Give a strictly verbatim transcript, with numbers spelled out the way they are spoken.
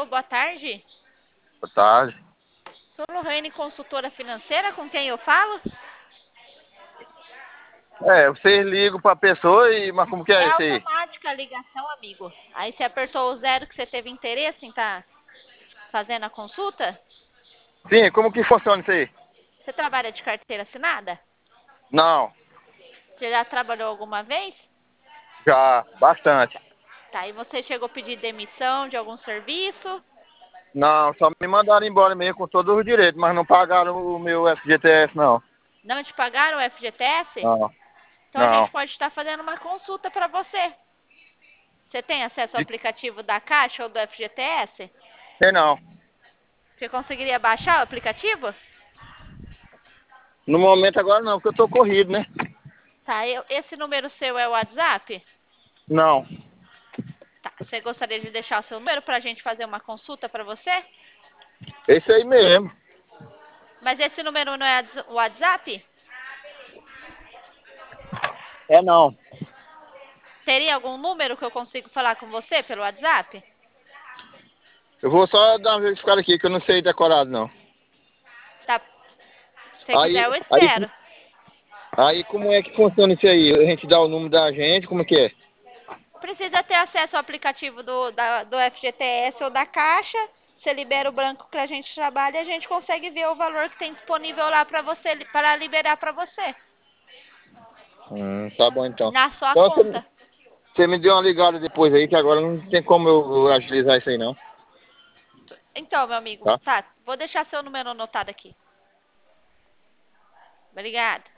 Alô, boa tarde. Boa tarde. Sou Lorraine, consultora financeira, com quem eu falo? É, vocês ligam pra pessoa e... Mas como que É é isso aí? automática a ligação, amigo. Aí você apertou o zero que você teve interesse em estar fazendo a consulta? Sim, como que funciona isso aí? Você trabalha de carteira assinada? Não, Você já trabalhou alguma vez? já, bastante. Tá, e você chegou a pedir demissão de algum serviço? Não, só me mandaram embora mesmo com todos os direitos, mas não pagaram o meu F G T S, não. Não te pagaram o F G T S? Não, Então a não. gente pode estar fazendo uma consulta para você. Você tem acesso ao De- aplicativo da Caixa ou do F G T S? Tem não. Você conseguiria baixar o aplicativo? No momento agora não, porque eu tô corrido, né? Tá, eu- esse número seu é o WhatsApp? Não. Tá, você gostaria de deixar o seu número para a gente fazer uma consulta para você? Esse aí mesmo. Mas esse número não é o WhatsApp? É não. Teria algum número que eu consigo falar com você pelo WhatsApp? Eu vou só dar uma verificada aqui, que eu não sei decorado, não. Tá, se você quiser Aí, eu aí, espero. aí como é que funciona isso aí? A gente dá o número da gente, como é que é? Precisa ter acesso ao aplicativo do, da- do F G T S ou da Caixa. Você libera o banco que a gente trabalha e a gente consegue ver o valor que tem disponível lá para você, para liberar para você, Hum, tá bom então. na sua Então você, conta. você me deu uma ligada depois aí, que agora não tem como eu agilizar isso aí não. Então, meu amigo, Tá? tá, vou deixar seu número anotado aqui. Obrigada.